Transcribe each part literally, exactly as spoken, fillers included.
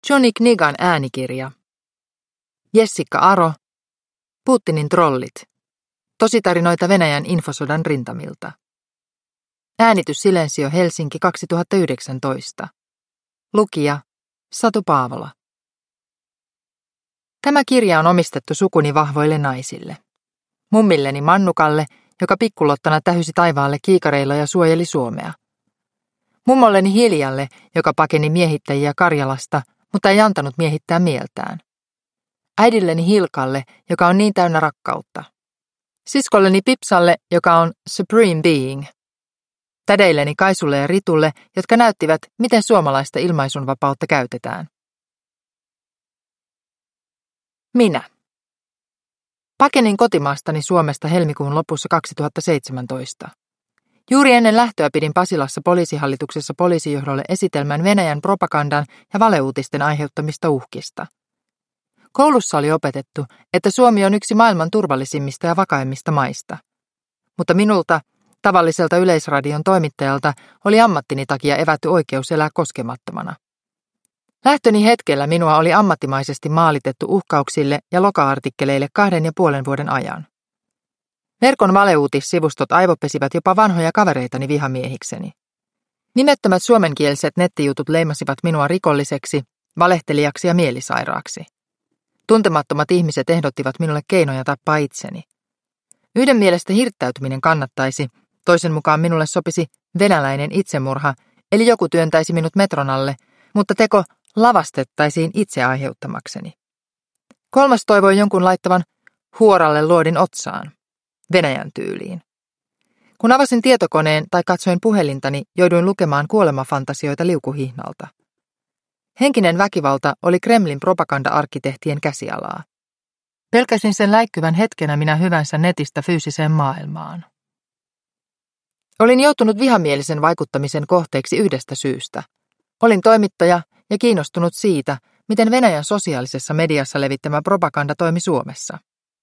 Johnny Knigan äänikirja. Jessica Aro. Putinin trollit. Tositarinoita Venäjän infosodan rintamilta. Äänitys Silensio Helsinki kaksituhattayhdeksäntoista. Lukija Satu Paavola. Tämä kirja on omistettu sukuni vahvoille naisille. Mummilleni Mannukalle, joka pikkulottana tähysi taivaalle kiikareilla ja suojeli Suomea. Mummolleni Hiljalle, joka pakeni miehittäjiä Karjalasta, mutta ei antanut miehittää mieltään. Äidilleni Hilkalle, joka on niin täynnä rakkautta. Siskolleni Pipsalle, joka on Supreme Being. Tädeilleni Kaisulle ja Ritulle, jotka näyttivät, miten suomalaista ilmaisunvapautta käytetään. Minä. Pakenin kotimaastani Suomesta helmikuun lopussa kaksituhattaseitsemäntoista. Juuri ennen lähtöä pidin Pasilassa poliisihallituksessa poliisijohdolle esitelmän Venäjän propagandan ja valeuutisten aiheuttamista uhkista. Koulussa oli opetettu, että Suomi on yksi maailman turvallisimmista ja vakaimmista maista. Mutta minulta, tavalliselta Yleisradion toimittajalta, oli ammattini takia evätty oikeus elää koskemattomana. Lähtöni hetkellä minua oli ammattimaisesti maalitettu uhkauksille ja loka-artikkeleille kahden ja puolen vuoden ajan. Verkon valeuutissivustot aivopesivät jopa vanhoja kavereitani vihamiehikseni. Nimettömät suomenkieliset nettijutut leimasivat minua rikolliseksi, valehtelijaksi ja mielisairaaksi. Tuntemattomat ihmiset ehdottivat minulle keinoja tappaa itseni. Yhden mielestä hirttäytyminen kannattaisi, toisen mukaan minulle sopisi venäläinen itsemurha, eli joku työntäisi minut metron alle, mutta teko lavastettaisiin itse aiheuttamakseni. Kolmas toivoi jonkun laittavan huoralle luodin otsaan, Venäjän tyyliin. Kun avasin tietokoneen tai katsoin puhelintani, jouduin lukemaan kuolemafantasioita liukuhihnalta. Henkinen väkivalta oli Kremlin propaganda-arkkitehtien käsialaa. Pelkäsin sen läikkyvän hetkenä minä hyvänsä netistä fyysiseen maailmaan. Olin joutunut vihamielisen vaikuttamisen kohteeksi yhdestä syystä. Olin toimittaja ja kiinnostunut siitä, miten Venäjän sosiaalisessa mediassa levittämä propaganda toimi Suomessa.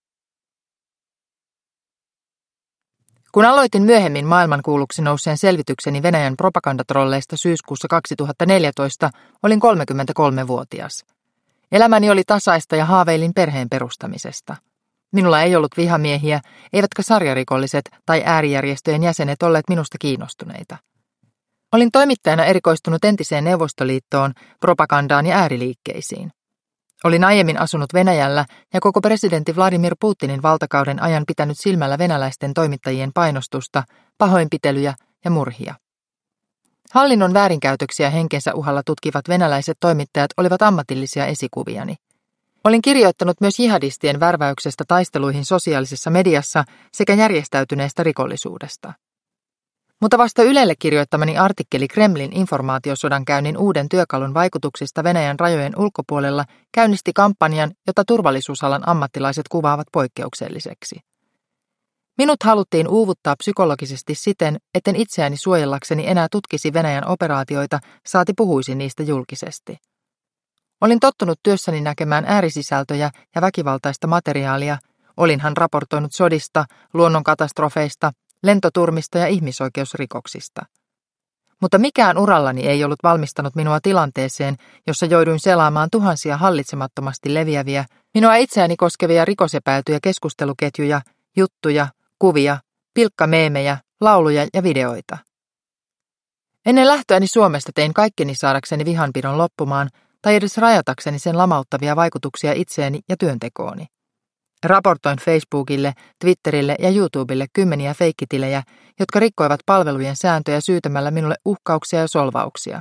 Kun aloitin myöhemmin maailmankuuluksi nousseen selvitykseni Venäjän propagandatrolleista syyskuussa kaksituhattaneljätoista, olin kolmekymmentäkolmevuotias. Elämäni oli tasaista ja haaveilin perheen perustamisesta. Minulla ei ollut vihamiehiä, eivätkä sarjarikolliset tai äärijärjestöjen jäsenet olleet minusta kiinnostuneita. Olin toimittajana erikoistunut entiseen Neuvostoliittoon, propagandaan ja ääriliikkeisiin. Olin aiemmin asunut Venäjällä ja koko presidentti Vladimir Putinin valtakauden ajan pitänyt silmällä venäläisten toimittajien painostusta, pahoinpitelyjä ja murhia. Hallinnon väärinkäytöksiä henkensä uhalla tutkivat venäläiset toimittajat olivat ammatillisia esikuviani. Olin kirjoittanut myös jihadistien värväyksestä taisteluihin sosiaalisessa mediassa sekä järjestäytyneestä rikollisuudesta. Mutta vasta Ylelle kirjoittamani artikkeli Kremlin informaatiosodankäynnin uuden työkalun vaikutuksista Venäjän rajojen ulkopuolella käynnisti kampanjan, jota turvallisuusalan ammattilaiset kuvaavat poikkeukselliseksi. Minut haluttiin uuvuttaa psykologisesti siten, etten itseäni suojellakseni enää tutkisi Venäjän operaatioita, saati puhuisi niistä julkisesti. Olin tottunut työssäni näkemään äärisisältöjä ja väkivaltaista materiaalia, olinhan raportoinut sodista, luonnonkatastrofeista, lentoturmista ja ihmisoikeusrikoksista. Mutta mikään urallani ei ollut valmistanut minua tilanteeseen, jossa jouduin selaamaan tuhansia hallitsemattomasti leviäviä, minua itseäni koskevia rikosepäiltyjä keskusteluketjuja, juttuja, kuvia, pilkkameemejä, lauluja ja videoita. Ennen lähtöäni Suomesta tein kaikkeni saadakseni vihanpidon loppumaan tai edes rajatakseni sen lamauttavia vaikutuksia itseeni ja työntekooni. Raportoin Facebookille, Twitterille ja YouTubelle kymmeniä feikkitilejä, jotka rikkoivat palvelujen sääntöjä syytämällä minulle uhkauksia ja solvauksia.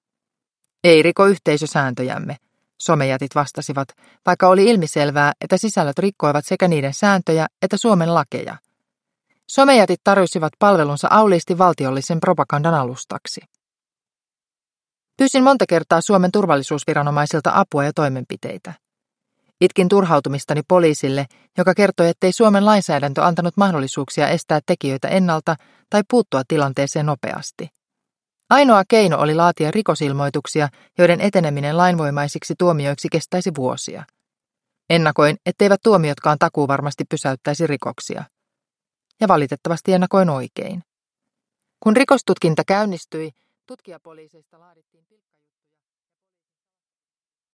Ei riko yhteisösääntöjämme, somejätit vastasivat, vaikka oli ilmiselvää, että sisällöt rikkoivat sekä niiden sääntöjä että Suomen lakeja. Somejätit tarjosivat palvelunsa auliisti valtiollisen propagandan alustaksi. Pyysin monta kertaa Suomen turvallisuusviranomaisilta apua ja toimenpiteitä. Itkin turhautumistani poliisille, joka kertoi, ettei Suomen lainsäädäntö antanut mahdollisuuksia estää tekijöitä ennalta tai puuttua tilanteeseen nopeasti. Ainoa keino oli laatia rikosilmoituksia, joiden eteneminen lainvoimaisiksi tuomioiksi kestäisi vuosia. Ennakoin, etteivät tuomiotkaan takuuvarmasti pysäyttäisi rikoksia. Ja valitettavasti ennakoin oikein. Kun rikostutkinta käynnistyi, tutkijapoliiseista laadittiin pilkka